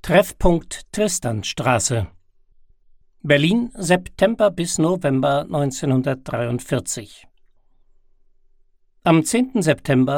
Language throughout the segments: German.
Treffpunkt Tristanstraße. Berlin, September bis November 1943. Am 10. September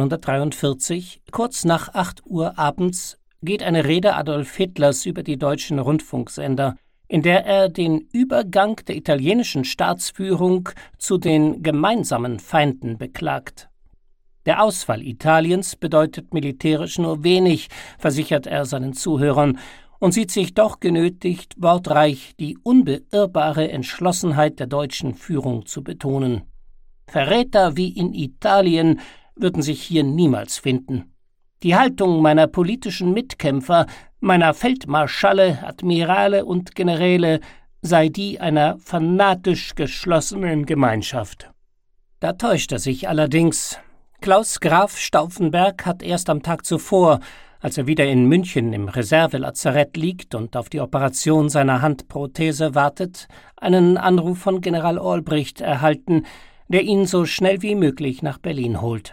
1943, kurz nach 8 Uhr abends, geht eine Rede Adolf Hitlers über die deutschen Rundfunksender, in der er den Übergang der italienischen Staatsführung zu den gemeinsamen Feinden beklagt. Der Ausfall Italiens bedeutet militärisch nur wenig, versichert er seinen Zuhörern, und sieht sich doch genötigt, wortreich die unbeirrbare Entschlossenheit der deutschen Führung zu betonen. Verräter wie in Italien würden sich hier niemals finden. Die Haltung meiner politischen Mitkämpfer, meiner Feldmarschalle, Admirale und Generäle sei die einer fanatisch geschlossenen Gemeinschaft. Da täuscht er sich allerdings. Klaus Graf Stauffenberg hat erst am Tag zuvor, als er wieder in München im Reservelazarett liegt und auf die Operation seiner Handprothese wartet, einen Anruf von General Olbricht erhalten, der ihn so schnell wie möglich nach Berlin holt.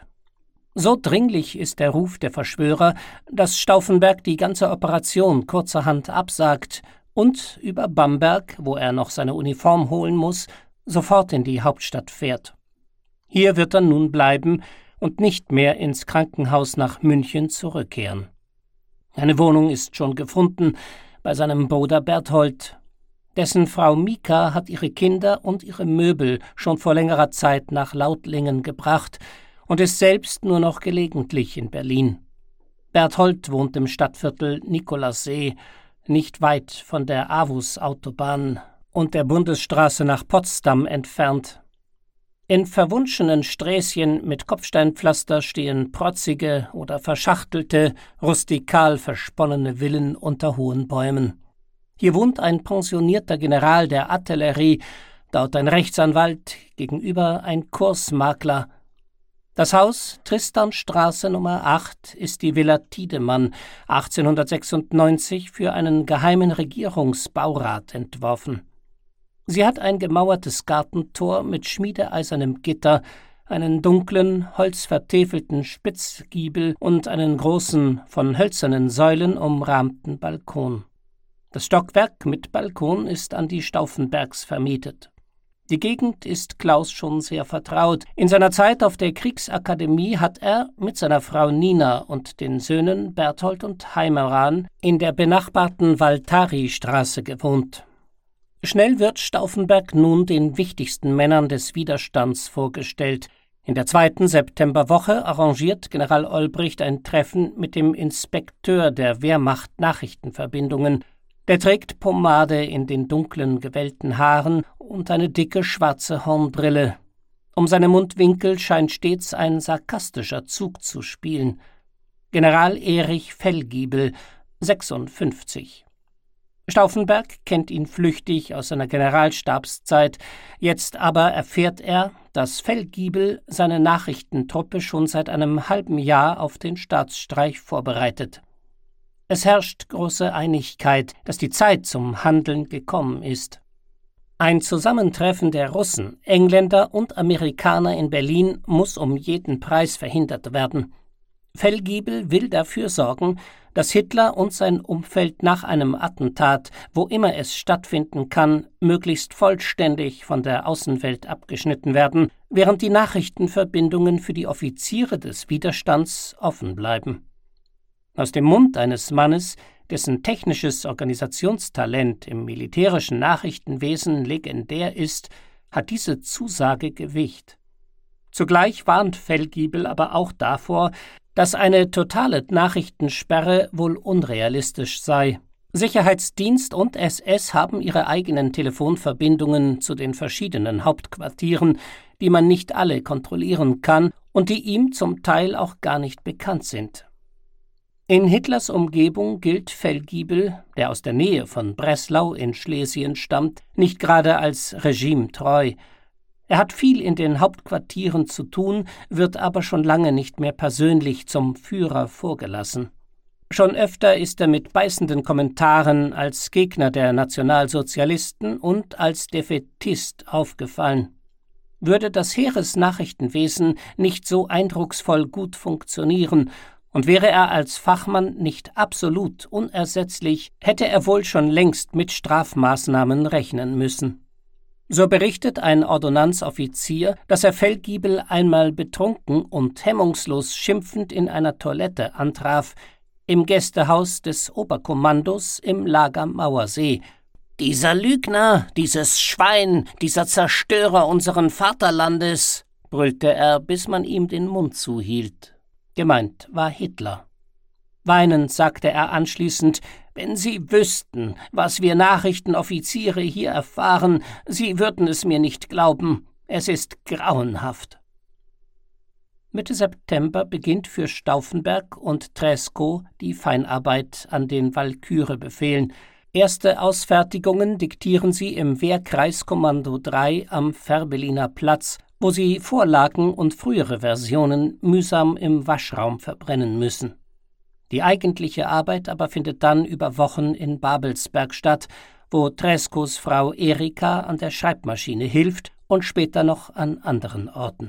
So dringlich ist der Ruf der Verschwörer, dass Stauffenberg die ganze Operation kurzerhand absagt und über Bamberg, wo er noch seine Uniform holen muss, sofort in die Hauptstadt fährt. Hier wird er nun bleiben und nicht mehr ins Krankenhaus nach München zurückkehren. Eine Wohnung ist schon gefunden bei seinem Bruder Berthold. Dessen Frau Mika hat ihre Kinder und ihre Möbel schon vor längerer Zeit nach Lautlingen gebracht und ist selbst nur noch gelegentlich in Berlin. Berthold wohnt im Stadtviertel Nikolassee, nicht weit von der Avus-Autobahn und der Bundesstraße nach Potsdam entfernt. In verwunschenen Sträßchen mit Kopfsteinpflaster stehen protzige oder verschachtelte, rustikal versponnene Villen unter hohen Bäumen. Hier wohnt ein pensionierter General der Artillerie, dort ein Rechtsanwalt, gegenüber ein Kursmakler. Das Haus, Tristanstraße Nummer 8, ist die Villa Tiedemann, 1896 für einen geheimen Regierungsbaurat entworfen. Sie hat ein gemauertes Gartentor mit schmiedeeisernem Gitter, einen dunklen, holzvertäfelten Spitzgiebel und einen großen, von hölzernen Säulen umrahmten Balkon. Das Stockwerk mit Balkon ist an die Stauffenbergs vermietet. Die Gegend ist Klaus schon sehr vertraut. In seiner Zeit auf der Kriegsakademie hat er mit seiner Frau Nina und den Söhnen Berthold und Heimeran in der benachbarten Valtari-Straße gewohnt. Schnell wird Stauffenberg nun den wichtigsten Männern des Widerstands vorgestellt. In der 2. Septemberwoche arrangiert General Olbricht ein Treffen mit dem Inspekteur der Wehrmacht-Nachrichtenverbindungen. Der trägt Pomade in den dunklen, gewellten Haaren und eine dicke schwarze Hornbrille. Um seine Mundwinkel scheint stets ein sarkastischer Zug zu spielen. General Erich Fellgiebel, 56. Stauffenberg kennt ihn flüchtig aus seiner Generalstabszeit, jetzt aber erfährt er, dass Fellgiebel seine Nachrichtentruppe schon seit einem halben Jahr auf den Staatsstreich vorbereitet. Es herrscht große Einigkeit, dass die Zeit zum Handeln gekommen ist. Ein Zusammentreffen der Russen, Engländer und Amerikaner in Berlin muss um jeden Preis verhindert werden. Fellgiebel will dafür sorgen, dass Hitler und sein Umfeld nach einem Attentat, wo immer es stattfinden kann, möglichst vollständig von der Außenwelt abgeschnitten werden, während die Nachrichtenverbindungen für die Offiziere des Widerstands offen bleiben. Aus dem Mund eines Mannes, dessen technisches Organisationstalent im militärischen Nachrichtenwesen legendär ist, hat diese Zusage Gewicht. Zugleich warnt Fellgiebel aber auch davor, dass eine totale Nachrichtensperre wohl unrealistisch sei. Sicherheitsdienst und SS haben ihre eigenen Telefonverbindungen zu den verschiedenen Hauptquartieren, die man nicht alle kontrollieren kann und die ihm zum Teil auch gar nicht bekannt sind. In Hitlers Umgebung gilt Fellgiebel, der aus der Nähe von Breslau in Schlesien stammt, nicht gerade als regimetreu. Er hat viel in den Hauptquartieren zu tun, wird aber schon lange nicht mehr persönlich zum Führer vorgelassen. Schon öfter ist er mit beißenden Kommentaren als Gegner der Nationalsozialisten und als Defaitist aufgefallen. Würde das Heeresnachrichtenwesen nicht so eindrucksvoll gut funktionieren Und wäre er als Fachmann nicht absolut unersetzlich, hätte er wohl schon längst mit Strafmaßnahmen rechnen müssen. So berichtet ein Ordonnanzoffizier, dass er Feldgiebel einmal betrunken und hemmungslos schimpfend in einer Toilette antraf, im Gästehaus des Oberkommandos im Lager Mauersee. »Dieser Lügner, dieses Schwein, dieser Zerstörer unseren Vaterlandes«, brüllte er, bis man ihm den Mund zuhielt. Gemeint war Hitler. Weinend sagte er anschließend: »Wenn Sie wüssten, was wir Nachrichtenoffiziere hier erfahren, Sie würden es mir nicht glauben. Es ist grauenhaft.« Mitte September beginnt für Stauffenberg und Tresckow die Feinarbeit an den Walküre-Befehlen. Erste Ausfertigungen diktieren sie im Wehrkreiskommando 3 am Fährberliner Platz, wo sie Vorlagen und frühere Versionen mühsam im Waschraum verbrennen müssen. Die eigentliche Arbeit aber findet dann über Wochen in Babelsberg statt, wo Tresckows Frau Erika an der Schreibmaschine hilft und später noch an anderen Orten.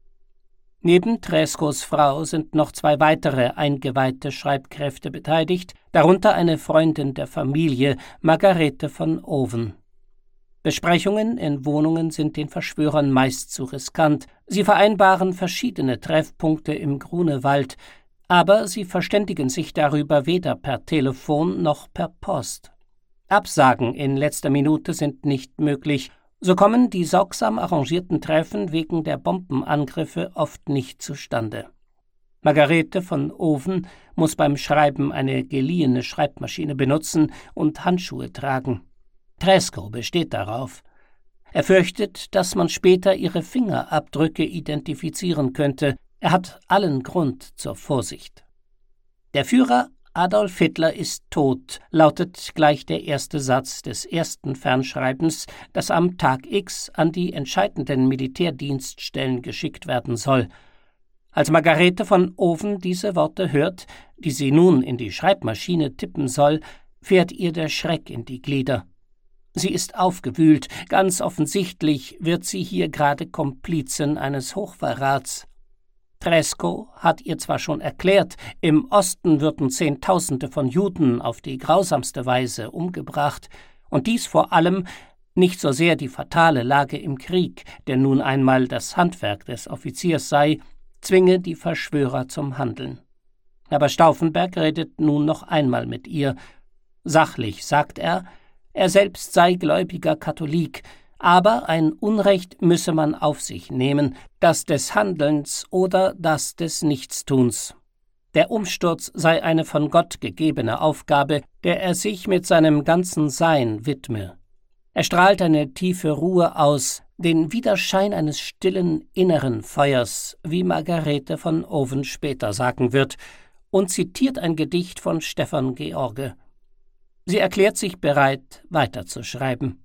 Neben Tresckows Frau sind noch 2 weitere eingeweihte Schreibkräfte beteiligt, darunter eine Freundin der Familie, Margarete von Oven. Besprechungen in Wohnungen sind den Verschwörern meist zu riskant. Sie vereinbaren verschiedene Treffpunkte im Grunewald, aber sie verständigen sich darüber weder per Telefon noch per Post. Absagen in letzter Minute sind nicht möglich, so kommen die sorgsam arrangierten Treffen wegen der Bombenangriffe oft nicht zustande. Margarete von Oven muss beim Schreiben eine geliehene Schreibmaschine benutzen und Handschuhe tragen. Tresckow besteht darauf. Er fürchtet, dass man später ihre Fingerabdrücke identifizieren könnte. Er hat allen Grund zur Vorsicht. Der Führer Adolf Hitler ist tot, lautet gleich der erste Satz des ersten Fernschreibens, das am Tag X an die entscheidenden Militärdienststellen geschickt werden soll. Als Margarete von Oven diese Worte hört, die sie nun in die Schreibmaschine tippen soll, fährt ihr der Schreck in die Glieder. Sie ist aufgewühlt, ganz offensichtlich wird sie hier gerade Komplizin eines Hochverrats. Tresckow hat ihr zwar schon erklärt, im Osten würden Zehntausende von Juden auf die grausamste Weise umgebracht, und dies vor allem nicht so sehr die fatale Lage im Krieg, der nun einmal das Handwerk des Offiziers sei, zwinge die Verschwörer zum Handeln. Aber Stauffenberg redet nun noch einmal mit ihr. Sachlich sagt er selbst sei gläubiger Katholik, aber ein Unrecht müsse man auf sich nehmen, das des Handelns oder das des Nichtstuns. Der Umsturz sei eine von Gott gegebene Aufgabe, der er sich mit seinem ganzen Sein widme. Er strahlt eine tiefe Ruhe aus, den Widerschein eines stillen inneren Feuers, wie Margarete von Oven später sagen wird, und zitiert ein Gedicht von Stefan George. Sie erklärt sich bereit, weiterzuschreiben.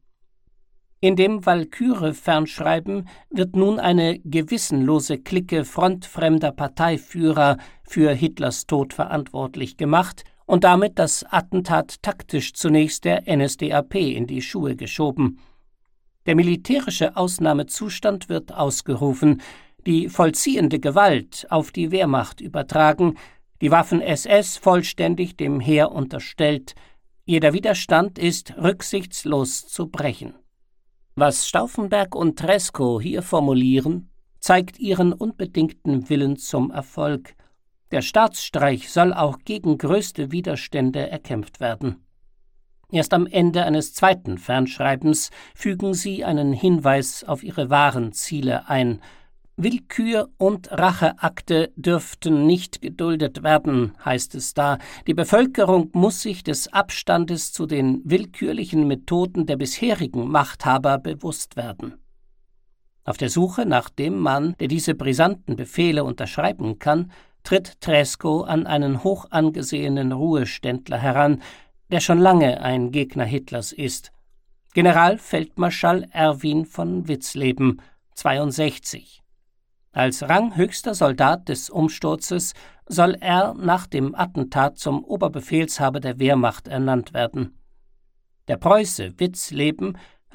In dem Walküre-Fernschreiben wird nun eine gewissenlose Clique frontfremder Parteiführer für Hitlers Tod verantwortlich gemacht und damit das Attentat taktisch zunächst der NSDAP in die Schuhe geschoben. Der militärische Ausnahmezustand wird ausgerufen, die vollziehende Gewalt auf die Wehrmacht übertragen, die Waffen-SS vollständig dem Heer unterstellt. Jeder Widerstand ist rücksichtslos zu brechen. Was Stauffenberg und Tresckow hier formulieren, zeigt ihren unbedingten Willen zum Erfolg. Der Staatsstreich soll auch gegen größte Widerstände erkämpft werden. Erst am Ende eines zweiten Fernschreibens fügen sie einen Hinweis auf ihre wahren Ziele ein. Willkür und Racheakte dürften nicht geduldet werden, heißt es da. Die Bevölkerung muss sich des Abstandes zu den willkürlichen Methoden der bisherigen Machthaber bewusst werden. Auf der Suche nach dem Mann, der diese brisanten Befehle unterschreiben kann, tritt Tresckow an einen hoch angesehenen Ruheständler heran, der schon lange ein Gegner Hitlers ist. Generalfeldmarschall Erwin von Witzleben, 62. Als ranghöchster Soldat des Umsturzes soll er nach dem Attentat zum Oberbefehlshaber der Wehrmacht ernannt werden. Der Preuße Witzleben,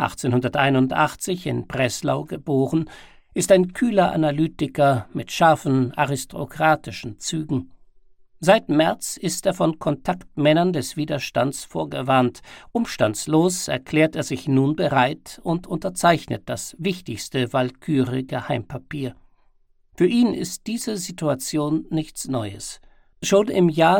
1881 in Breslau geboren, ist ein kühler Analytiker mit scharfen aristokratischen Zügen. Seit März ist er von Kontaktmännern des Widerstands vorgewarnt. Umstandslos erklärt er sich nun bereit und unterzeichnet das wichtigste Walküre-Geheimpapier. Für ihn ist diese Situation nichts Neues. Schon im Jahr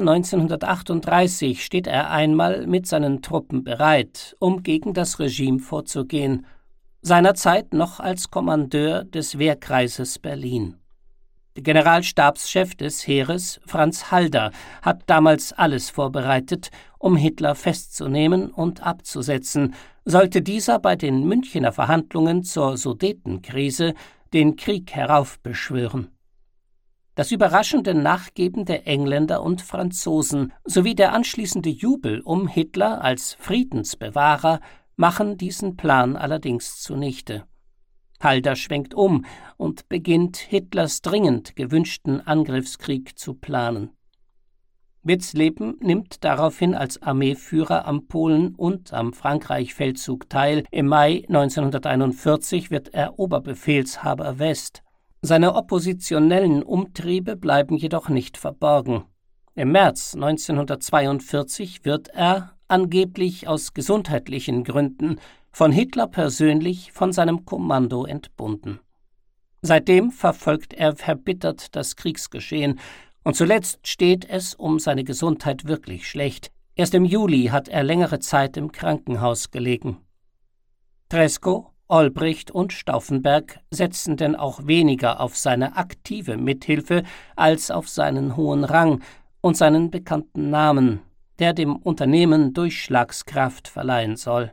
1938 steht er einmal mit seinen Truppen bereit, um gegen das Regime vorzugehen, seinerzeit noch als Kommandeur des Wehrkreises Berlin. Der Generalstabschef des Heeres, Franz Halder, hat damals alles vorbereitet, um Hitler festzunehmen und abzusetzen, sollte dieser bei den Münchener Verhandlungen zur Sudetenkrise den Krieg heraufbeschwören. Das überraschende Nachgeben der Engländer und Franzosen sowie der anschließende Jubel um Hitler als Friedensbewahrer machen diesen Plan allerdings zunichte. Halder schwenkt um und beginnt, Hitlers dringend gewünschten Angriffskrieg zu planen. Witzleben nimmt daraufhin als Armeeführer am Polen- und am Frankreich-Feldzug teil. Im Mai 1941 wird er Oberbefehlshaber West. Seine oppositionellen Umtriebe bleiben jedoch nicht verborgen. Im März 1942 wird er, angeblich aus gesundheitlichen Gründen, von Hitler persönlich von seinem Kommando entbunden. Seitdem verfolgt er verbittert das Kriegsgeschehen, und zuletzt steht es um seine Gesundheit wirklich schlecht. Erst im Juli hat er längere Zeit im Krankenhaus gelegen. Tresckow, Olbricht und Stauffenberg setzen denn auch weniger auf seine aktive Mithilfe als auf seinen hohen Rang und seinen bekannten Namen, der dem Unternehmen Durchschlagskraft verleihen soll.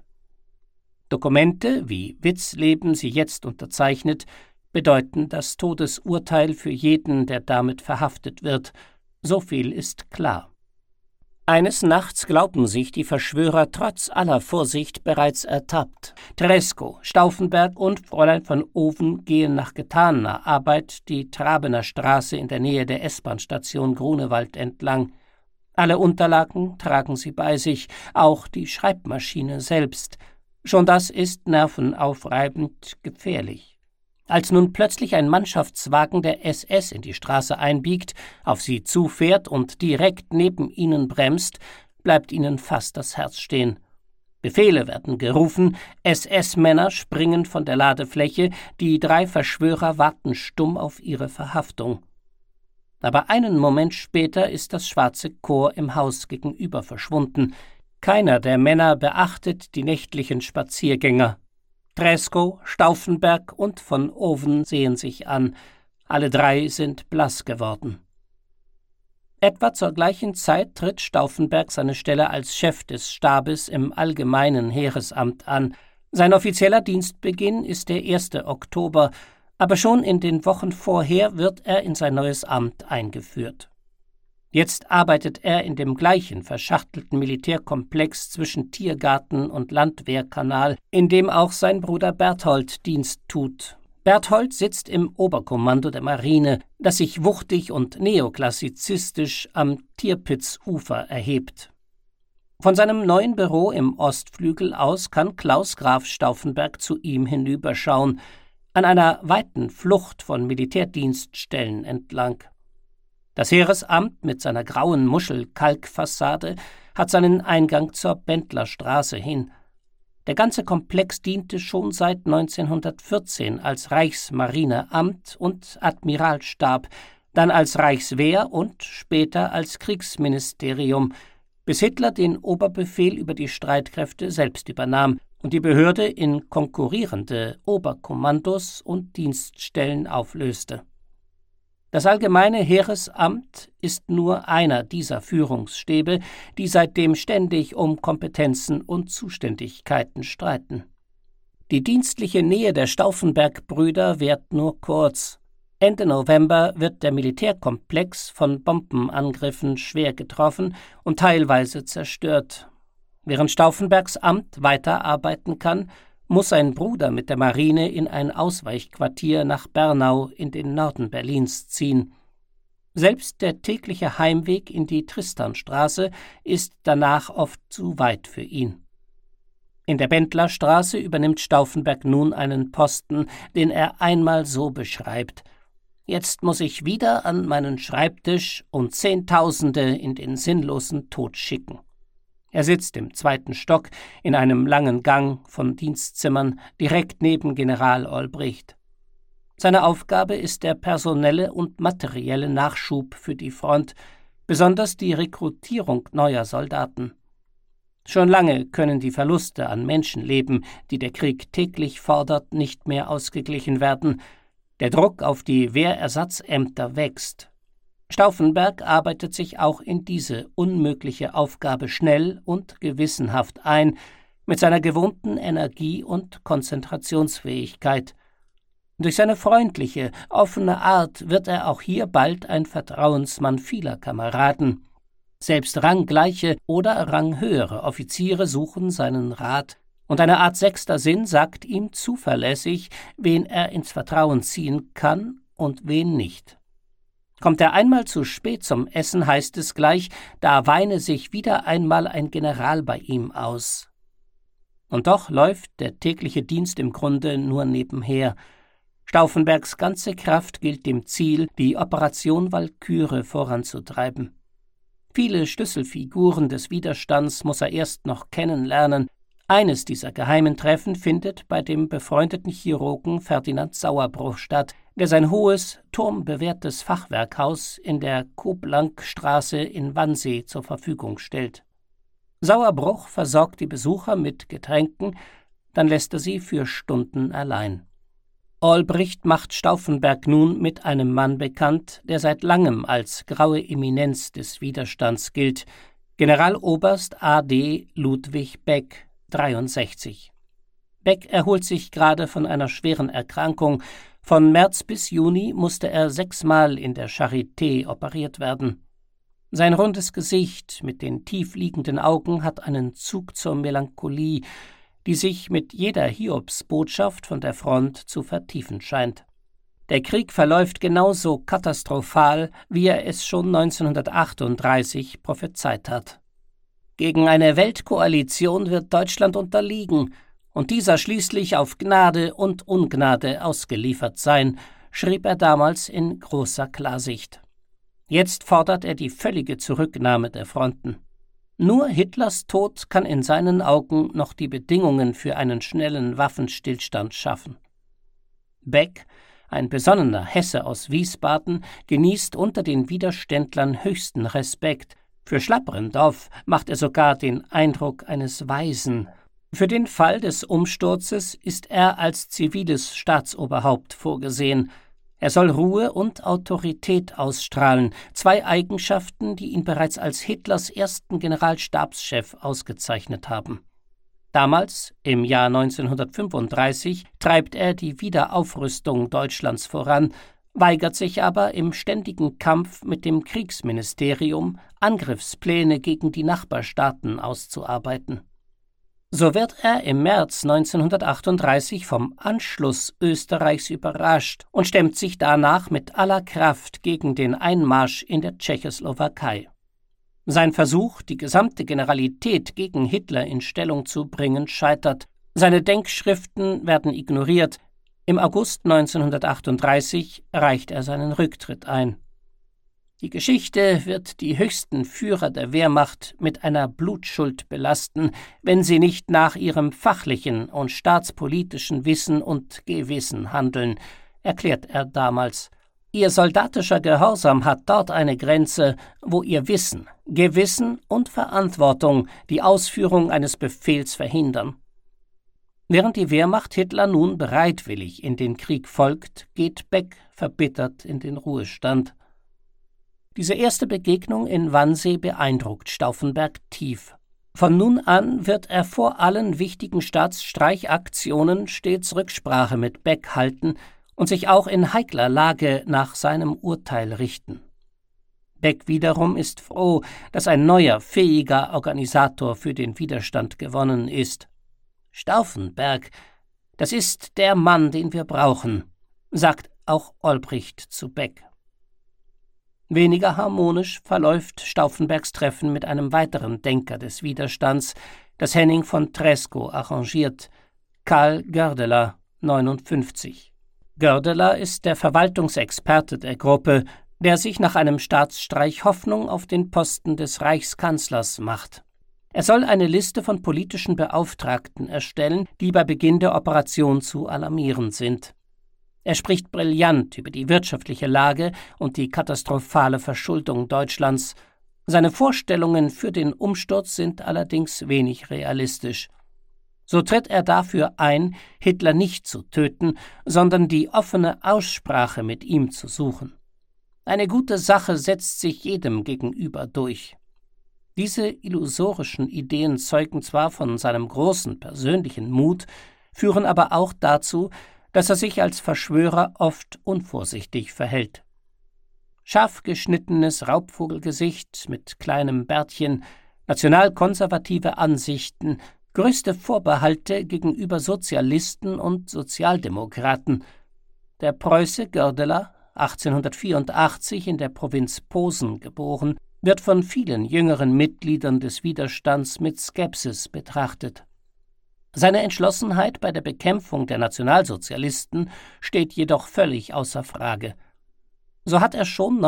Dokumente, wie Witzleben sie jetzt unterzeichnet, bedeuten das Todesurteil für jeden, der damit verhaftet wird. So viel ist klar. Eines Nachts glauben sich die Verschwörer trotz aller Vorsicht bereits ertappt. Tresckow, Stauffenberg und Fräulein von Oven gehen nach getaner Arbeit die Trabener Straße in der Nähe der S-Bahn-Station Grunewald entlang. Alle Unterlagen tragen sie bei sich, auch die Schreibmaschine selbst. Schon das ist nervenaufreibend gefährlich. Als nun plötzlich ein Mannschaftswagen der SS in die Straße einbiegt, auf sie zufährt und direkt neben ihnen bremst, bleibt ihnen fast das Herz stehen. Befehle werden gerufen, SS-Männer springen von der Ladefläche, die 3 Verschwörer warten stumm auf ihre Verhaftung. Aber einen Moment später ist das schwarze Korps im Haus gegenüber verschwunden. Keiner der Männer beachtet die nächtlichen Spaziergänger. Tresckow, Stauffenberg und von Oven sehen sich an. Alle 3 sind blass geworden. Etwa zur gleichen Zeit tritt Stauffenberg seine Stelle als Chef des Stabes im Allgemeinen Heeresamt an. Sein offizieller Dienstbeginn ist der 1. Oktober, aber schon in den Wochen vorher wird er in sein neues Amt eingeführt. Jetzt arbeitet er in dem gleichen verschachtelten Militärkomplex zwischen Tiergarten und Landwehrkanal, in dem auch sein Bruder Berthold Dienst tut. Berthold sitzt im Oberkommando der Marine, das sich wuchtig und neoklassizistisch am Tirpitz-Ufer erhebt. Von seinem neuen Büro im Ostflügel aus kann Klaus Graf Stauffenberg zu ihm hinüberschauen, an einer weiten Flucht von Militärdienststellen entlang. Das Heeresamt mit seiner grauen Muschelkalkfassade hat seinen Eingang zur Bendlerstraße hin. Der ganze Komplex diente schon seit 1914 als Reichsmarineamt und Admiralstab, dann als Reichswehr und später als Kriegsministerium, bis Hitler den Oberbefehl über die Streitkräfte selbst übernahm und die Behörde in konkurrierende Oberkommandos und Dienststellen auflöste. Das Allgemeine Heeresamt ist nur einer dieser Führungsstäbe, die seitdem ständig um Kompetenzen und Zuständigkeiten streiten. Die dienstliche Nähe der Stauffenberg-Brüder währt nur kurz. Ende November wird der Militärkomplex von Bombenangriffen schwer getroffen und teilweise zerstört. Während Stauffenbergs Amt weiterarbeiten kann, muss sein Bruder mit der Marine in ein Ausweichquartier nach Bernau in den Norden Berlins ziehen. Selbst der tägliche Heimweg in die Tristanstraße ist danach oft zu weit für ihn. In der Bendlerstraße übernimmt Stauffenberg nun einen Posten, den er einmal so beschreibt: Jetzt muss ich wieder an meinen Schreibtisch und Zehntausende in den sinnlosen Tod schicken. Er sitzt im 2. Stock in einem langen Gang von Dienstzimmern direkt neben General Olbricht. Seine Aufgabe ist der personelle und materielle Nachschub für die Front, besonders die Rekrutierung neuer Soldaten. Schon lange können die Verluste an Menschenleben, die der Krieg täglich fordert, nicht mehr ausgeglichen werden. Der Druck auf die Wehrersatzämter wächst. Stauffenberg arbeitet sich auch in diese unmögliche Aufgabe schnell und gewissenhaft ein, mit seiner gewohnten Energie und Konzentrationsfähigkeit. Durch seine freundliche, offene Art wird er auch hier bald ein Vertrauensmann vieler Kameraden. Selbst ranggleiche oder ranghöhere Offiziere suchen seinen Rat, und eine Art sechster Sinn sagt ihm zuverlässig, wen er ins Vertrauen ziehen kann und wen nicht. Kommt er einmal zu spät zum Essen, heißt es gleich, da weine sich wieder einmal ein General bei ihm aus. Und doch läuft der tägliche Dienst im Grunde nur nebenher. Stauffenbergs ganze Kraft gilt dem Ziel, die Operation Walküre voranzutreiben. Viele Schlüsselfiguren des Widerstands muss er erst noch kennenlernen. Eines dieser geheimen Treffen findet bei dem befreundeten Chirurgen Ferdinand Sauerbruch statt, der sein hohes, turmbewehrtes Fachwerkhaus in der Koblangstraße in Wannsee zur Verfügung stellt. Sauerbruch versorgt die Besucher mit Getränken, dann lässt er sie für Stunden allein. Olbricht macht Stauffenberg nun mit einem Mann bekannt, der seit langem als graue Eminenz des Widerstands gilt, Generaloberst A.D. Ludwig Beck, 63. Beck erholt sich gerade von einer schweren Erkrankung. Von März bis Juni musste er 6-mal in der Charité operiert werden. Sein rundes Gesicht mit den tiefliegenden Augen hat einen Zug zur Melancholie, die sich mit jeder Hiobsbotschaft von der Front zu vertiefen scheint. Der Krieg verläuft genauso katastrophal, wie er es schon 1938 prophezeit hat. Gegen eine Weltkoalition wird Deutschland unterliegen und dieser schließlich auf Gnade und Ungnade ausgeliefert sein, schrieb er damals in großer Klarsicht. Jetzt fordert er die völlige Zurücknahme der Fronten. Nur Hitlers Tod kann in seinen Augen noch die Bedingungen für einen schnellen Waffenstillstand schaffen. Beck, ein besonnener Hesse aus Wiesbaden, genießt unter den Widerständlern höchsten Respekt. Für Schlapprendorf macht er sogar den Eindruck eines Weisen. Für den Fall des Umsturzes ist er als ziviles Staatsoberhaupt vorgesehen. Er soll Ruhe und Autorität ausstrahlen, 2 Eigenschaften, die ihn bereits als Hitlers ersten Generalstabschef ausgezeichnet haben. Damals, im Jahr 1935, treibt er die Wiederaufrüstung Deutschlands voran, weigert sich aber im ständigen Kampf mit dem Kriegsministerium, Angriffspläne gegen die Nachbarstaaten auszuarbeiten. So wird er im März 1938 vom Anschluss Österreichs überrascht und stemmt sich danach mit aller Kraft gegen den Einmarsch in der Tschechoslowakei. Sein Versuch, die gesamte Generalität gegen Hitler in Stellung zu bringen, scheitert. Seine Denkschriften werden ignoriert. Im August 1938 reicht er seinen Rücktritt ein. Die Geschichte wird die höchsten Führer der Wehrmacht mit einer Blutschuld belasten, wenn sie nicht nach ihrem fachlichen und staatspolitischen Wissen und Gewissen handeln, erklärt er damals. Ihr soldatischer Gehorsam hat dort eine Grenze, wo ihr Wissen, Gewissen und Verantwortung die Ausführung eines Befehls verhindern. Während die Wehrmacht Hitler nun bereitwillig in den Krieg folgt, geht Beck verbittert in den Ruhestand. Diese erste Begegnung in Wannsee beeindruckt Stauffenberg tief. Von nun an wird er vor allen wichtigen Staatsstreichaktionen stets Rücksprache mit Beck halten und sich auch in heikler Lage nach seinem Urteil richten. Beck wiederum ist froh, dass ein neuer, fähiger Organisator für den Widerstand gewonnen ist. Stauffenberg, das ist der Mann, den wir brauchen, sagt auch Olbricht zu Beck. Weniger harmonisch verläuft Stauffenbergs Treffen mit einem weiteren Denker des Widerstands, das Henning von Tresckow arrangiert, Karl Goerdeler, 59. Gördeler ist der Verwaltungsexperte der Gruppe, der sich nach einem Staatsstreich Hoffnung auf den Posten des Reichskanzlers macht. Er soll eine Liste von politischen Beauftragten erstellen, die bei Beginn der Operation zu alarmieren sind. Er spricht brillant über die wirtschaftliche Lage und die katastrophale Verschuldung Deutschlands. Seine Vorstellungen für den Umsturz sind allerdings wenig realistisch. So tritt er dafür ein, Hitler nicht zu töten, sondern die offene Aussprache mit ihm zu suchen. Eine gute Sache setzt sich jedem gegenüber durch. Diese illusorischen Ideen zeugen zwar von seinem großen persönlichen Mut, führen aber auch dazu, dass er sich als Verschwörer oft unvorsichtig verhält. Scharf geschnittenes Raubvogelgesicht mit kleinem Bärtchen, nationalkonservative Ansichten, größte Vorbehalte gegenüber Sozialisten und Sozialdemokraten. Der Preuße Gördeler, 1884 in der Provinz Posen geboren, wird von vielen jüngeren Mitgliedern des Widerstands mit Skepsis betrachtet. Seine Entschlossenheit bei der Bekämpfung der Nationalsozialisten steht jedoch völlig außer Frage. So hat er schon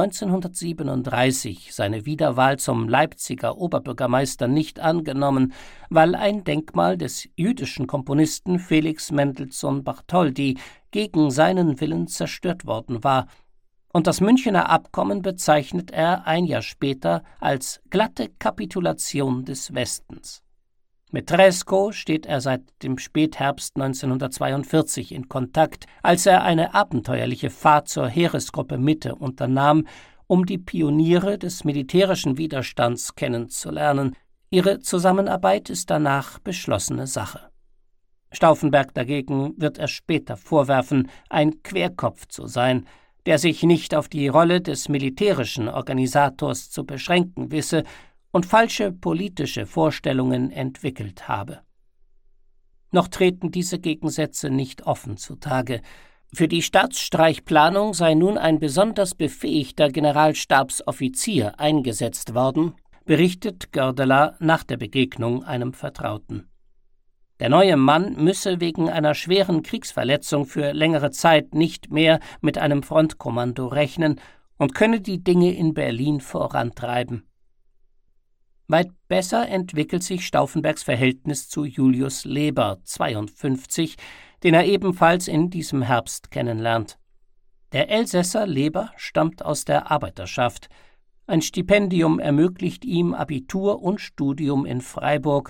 1937 seine Wiederwahl zum Leipziger Oberbürgermeister nicht angenommen, weil ein Denkmal des jüdischen Komponisten Felix Mendelssohn Bartholdy gegen seinen Willen zerstört worden war, und das Münchener Abkommen bezeichnet er ein Jahr später als glatte Kapitulation des Westens. Mit Tresckow steht er seit dem Spätherbst 1942 in Kontakt, als er eine abenteuerliche Fahrt zur Heeresgruppe Mitte unternahm, um die Pioniere des militärischen Widerstands kennenzulernen. Ihre Zusammenarbeit ist danach beschlossene Sache. Stauffenberg dagegen wird er später vorwerfen, ein Querkopf zu sein, der sich nicht auf die Rolle des militärischen Organisators zu beschränken wisse und falsche politische Vorstellungen entwickelt habe. Noch treten diese Gegensätze nicht offen zutage. Für die Staatsstreichplanung sei nun ein besonders befähigter Generalstabsoffizier eingesetzt worden, berichtet Gördeler nach der Begegnung einem Vertrauten. Der neue Mann müsse wegen einer schweren Kriegsverletzung für längere Zeit nicht mehr mit einem Frontkommando rechnen und könne die Dinge in Berlin vorantreiben. Weit besser entwickelt sich Stauffenbergs Verhältnis zu Julius Leber, 52, den er ebenfalls in diesem Herbst kennenlernt. Der Elsässer Leber stammt aus der Arbeiterschaft. Ein Stipendium ermöglicht ihm Abitur und Studium in Freiburg.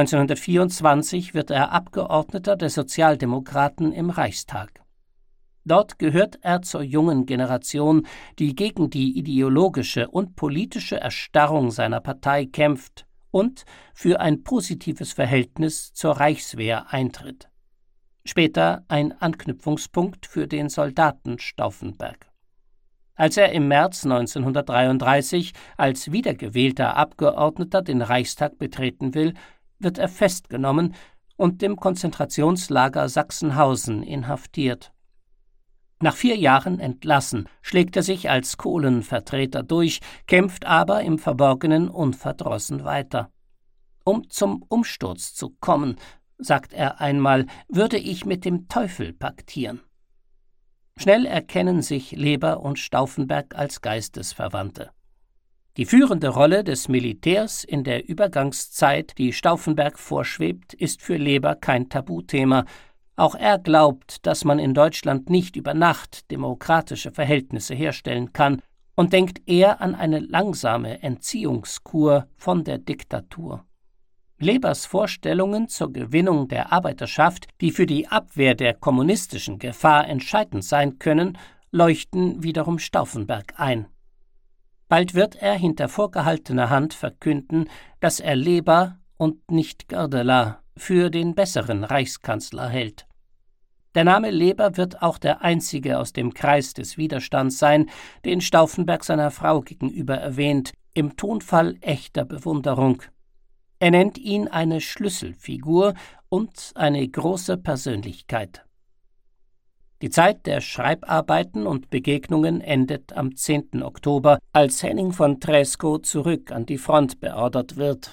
1924 wird er Abgeordneter der Sozialdemokraten im Reichstag. Dort gehört er zur jungen Generation, die gegen die ideologische und politische Erstarrung seiner Partei kämpft und für ein positives Verhältnis zur Reichswehr eintritt. Später ein Anknüpfungspunkt für den Soldaten Stauffenberg. Als er im März 1933 als wiedergewählter Abgeordneter den Reichstag betreten will, wird er festgenommen und im Konzentrationslager Sachsenhausen inhaftiert. Nach 4 Jahren entlassen, schlägt er sich als Kohlenvertreter durch, kämpft aber im Verborgenen unverdrossen weiter. Um zum Umsturz zu kommen, sagt er einmal, würde ich mit dem Teufel paktieren. Schnell erkennen sich Leber und Stauffenberg als Geistesverwandte. Die führende Rolle des Militärs in der Übergangszeit, die Stauffenberg vorschwebt, ist für Leber kein Tabuthema. Auch er glaubt, dass man in Deutschland nicht über Nacht demokratische Verhältnisse herstellen kann und denkt eher an eine langsame Entziehungskur von der Diktatur. Lebers Vorstellungen zur Gewinnung der Arbeiterschaft, die für die Abwehr der kommunistischen Gefahr entscheidend sein können, leuchten wiederum Stauffenberg ein. Bald wird er hinter vorgehaltener Hand verkünden, dass er Leber und nicht Gördeler für den besseren Reichskanzler hält. Der Name Leber wird auch der einzige aus dem Kreis des Widerstands sein, den Stauffenberg seiner Frau gegenüber erwähnt, im Tonfall echter Bewunderung. Er nennt ihn eine Schlüsselfigur und eine große Persönlichkeit. Die Zeit der Schreibarbeiten und Begegnungen endet am 10. Oktober, als Henning von Tresckow zurück an die Front beordert wird.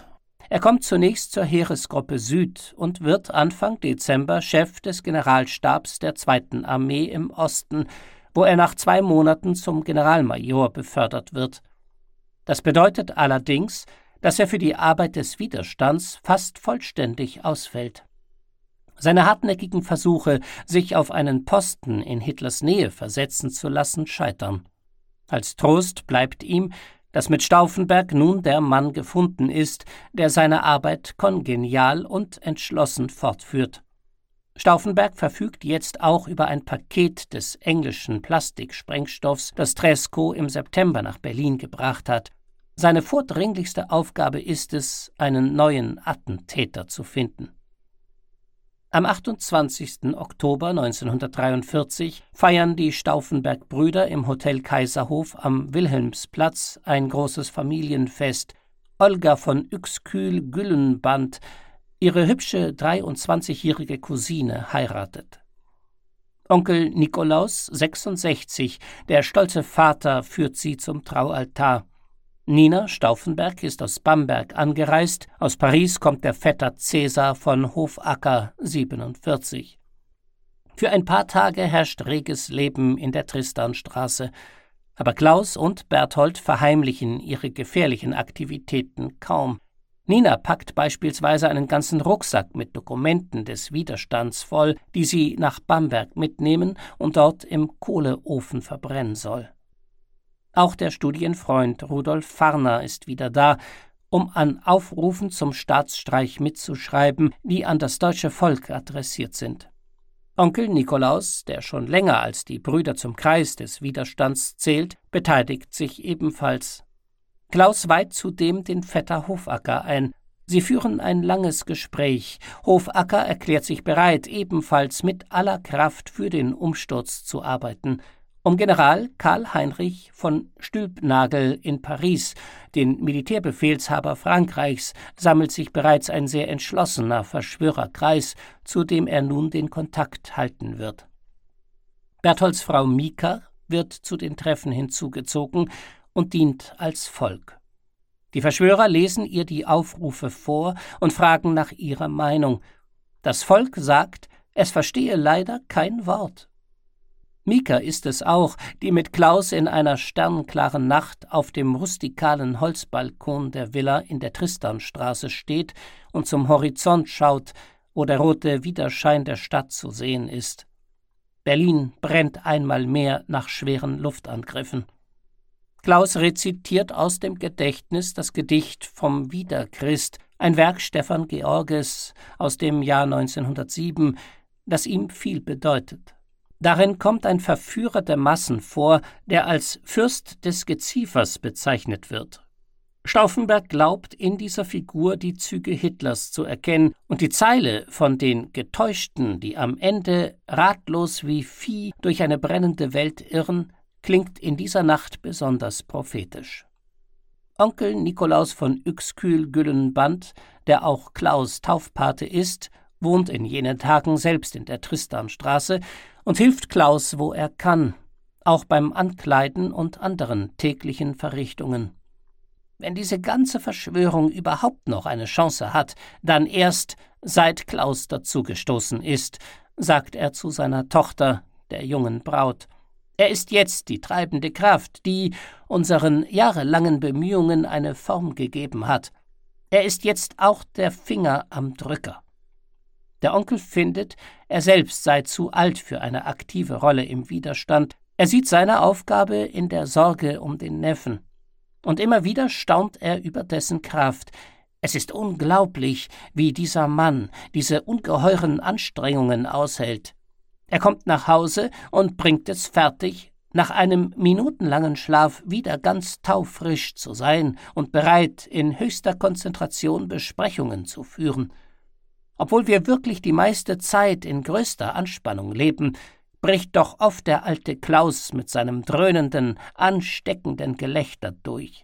Er kommt zunächst zur Heeresgruppe Süd und wird Anfang Dezember Chef des Generalstabs der 2. Armee im Osten, wo er nach 2 Monaten zum Generalmajor befördert wird. Das bedeutet allerdings, dass er für die Arbeit des Widerstands fast vollständig ausfällt. Seine hartnäckigen Versuche, sich auf einen Posten in Hitlers Nähe versetzen zu lassen, scheitern. Als Trost bleibt ihm, dass mit Stauffenberg nun der Mann gefunden ist, der seine Arbeit kongenial und entschlossen fortführt. Stauffenberg verfügt jetzt auch über ein Paket des englischen Plastiksprengstoffs, das Tresco im September nach Berlin gebracht hat. Seine vordringlichste Aufgabe ist es, einen neuen Attentäter zu finden. Am 28. Oktober 1943 feiern die Stauffenberg-Brüder im Hotel Kaiserhof am Wilhelmsplatz ein großes Familienfest. Olga von Uexküll-Güllenband, ihre hübsche 23-jährige Cousine, heiratet. Onkel Nikolaus, 66, der stolze Vater, führt sie zum Traualtar. Nina Stauffenberg ist aus Bamberg angereist, aus Paris kommt der Vetter Cäsar von Hofacker, 47. Für ein paar Tage herrscht reges Leben in der Tristanstraße, aber Klaus und Berthold verheimlichen ihre gefährlichen Aktivitäten kaum. Nina packt beispielsweise einen ganzen Rucksack mit Dokumenten des Widerstands voll, die sie nach Bamberg mitnehmen und dort im Kohleofen verbrennen soll. Auch der Studienfreund Rudolf Farner ist wieder da, um an Aufrufen zum Staatsstreich mitzuschreiben, die an das deutsche Volk adressiert sind. Onkel Nikolaus, der schon länger als die Brüder zum Kreis des Widerstands zählt, beteiligt sich ebenfalls. Klaus weiht zudem den Vetter Hofacker ein. Sie führen ein langes Gespräch. Hofacker erklärt sich bereit, ebenfalls mit aller Kraft für den Umsturz zu arbeiten. Um General Karl-Heinrich von Stülpnagel in Paris, den Militärbefehlshaber Frankreichs, sammelt sich bereits ein sehr entschlossener Verschwörerkreis, zu dem er nun den Kontakt halten wird. Bertholds Frau Mika wird zu den Treffen hinzugezogen und dient als Volk. Die Verschwörer lesen ihr die Aufrufe vor und fragen nach ihrer Meinung. Das Volk sagt, es verstehe leider kein Wort. Mika ist es auch, die mit Klaus in einer sternklaren Nacht auf dem rustikalen Holzbalkon der Villa in der Tristanstraße steht und zum Horizont schaut, wo der rote Widerschein der Stadt zu sehen ist. Berlin brennt einmal mehr nach schweren Luftangriffen. Klaus rezitiert aus dem Gedächtnis das Gedicht vom Wiederchrist, ein Werk Stefan Georges aus dem Jahr 1907, das ihm viel bedeutet. Darin kommt ein Verführer der Massen vor, der als Fürst des Geziefers bezeichnet wird. Stauffenberg glaubt, in dieser Figur die Züge Hitlers zu erkennen, und die Zeile von den Getäuschten, die am Ende ratlos wie Vieh durch eine brennende Welt irren, klingt in dieser Nacht besonders prophetisch. Onkel Nikolaus von Uexküll-Güllenband, der auch Klaus' Taufpate ist, wohnt in jenen Tagen selbst in der Tristanstraße und hilft Klaus, wo er kann, auch beim Ankleiden und anderen täglichen Verrichtungen. Wenn diese ganze Verschwörung überhaupt noch eine Chance hat, dann erst, seit Klaus dazugestoßen ist, sagt er zu seiner Tochter, der jungen Braut. Er ist jetzt die treibende Kraft, die unseren jahrelangen Bemühungen eine Form gegeben hat. Er ist jetzt auch der Finger am Drücker. Der Onkel findet, er selbst sei zu alt für eine aktive Rolle im Widerstand. Er sieht seine Aufgabe in der Sorge um den Neffen. Und immer wieder staunt er über dessen Kraft. Es ist unglaublich, wie dieser Mann diese ungeheuren Anstrengungen aushält. Er kommt nach Hause und bringt es fertig, nach einem minutenlangen Schlaf wieder ganz taufrisch zu sein und bereit, in höchster Konzentration Besprechungen zu führen. Obwohl wir wirklich die meiste Zeit in größter Anspannung leben, bricht doch oft der alte Klaus mit seinem dröhnenden, ansteckenden Gelächter durch.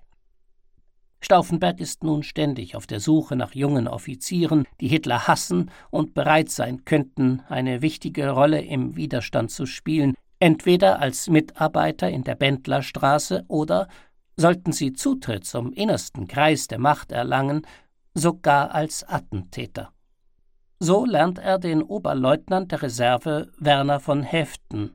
Stauffenberg ist nun ständig auf der Suche nach jungen Offizieren, die Hitler hassen und bereit sein könnten, eine wichtige Rolle im Widerstand zu spielen, entweder als Mitarbeiter in der Bendlerstraße oder, sollten sie Zutritt zum innersten Kreis der Macht erlangen, sogar als Attentäter. So lernt er den Oberleutnant der Reserve Werner von Haeften,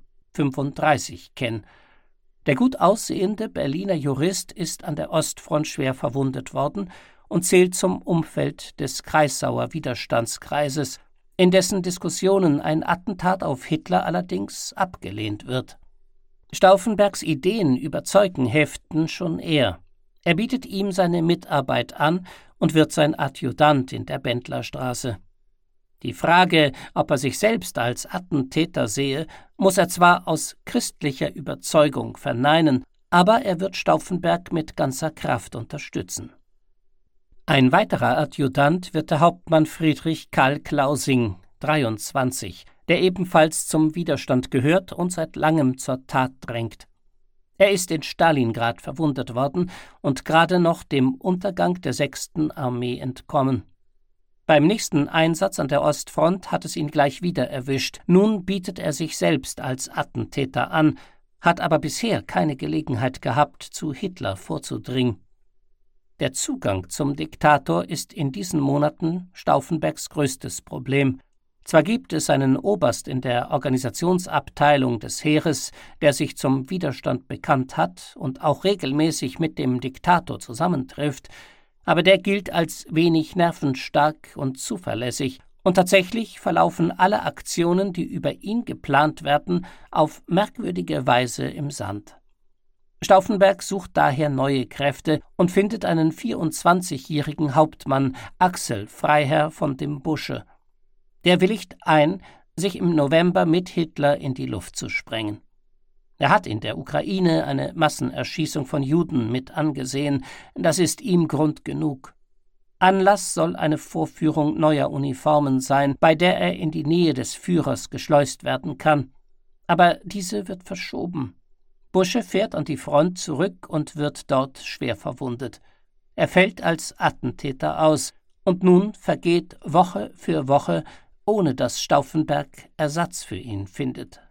35, kennen. Der gut aussehende Berliner Jurist ist an der Ostfront schwer verwundet worden und zählt zum Umfeld des Kreisauer Widerstandskreises, in dessen Diskussionen ein Attentat auf Hitler allerdings abgelehnt wird. Stauffenbergs Ideen überzeugen Haeften schon eher. Er bietet ihm seine Mitarbeit an und wird sein Adjutant in der Bendlerstraße. Die Frage, ob er sich selbst als Attentäter sehe, muss er zwar aus christlicher Überzeugung verneinen, aber er wird Stauffenberg mit ganzer Kraft unterstützen. Ein weiterer Adjutant wird der Hauptmann Friedrich Karl Klausing, 23, der ebenfalls zum Widerstand gehört und seit langem zur Tat drängt. Er ist in Stalingrad verwundet worden und gerade noch dem Untergang der 6. Armee entkommen. Beim nächsten Einsatz an der Ostfront hat es ihn gleich wieder erwischt. Nun bietet er sich selbst als Attentäter an, hat aber bisher keine Gelegenheit gehabt, zu Hitler vorzudringen. Der Zugang zum Diktator ist in diesen Monaten Stauffenbergs größtes Problem. Zwar gibt es einen Oberst in der Organisationsabteilung des Heeres, der sich zum Widerstand bekannt hat und auch regelmäßig mit dem Diktator zusammentrifft, aber der gilt als wenig nervenstark und zuverlässig, und tatsächlich verlaufen alle Aktionen, die über ihn geplant werden, auf merkwürdige Weise im Sand. Stauffenberg sucht daher neue Kräfte und findet einen 24-jährigen Hauptmann, Axel Freiherr von dem Busche. Der willigt ein, sich im November mit Hitler in die Luft zu sprengen. Er hat in der Ukraine eine Massenerschießung von Juden mit angesehen, das ist ihm Grund genug. Anlass soll eine Vorführung neuer Uniformen sein, bei der er in die Nähe des Führers geschleust werden kann. Aber diese wird verschoben. Busche fährt an die Front zurück und wird dort schwer verwundet. Er fällt als Attentäter aus, und nun vergeht Woche für Woche, ohne dass Stauffenberg Ersatz für ihn findet.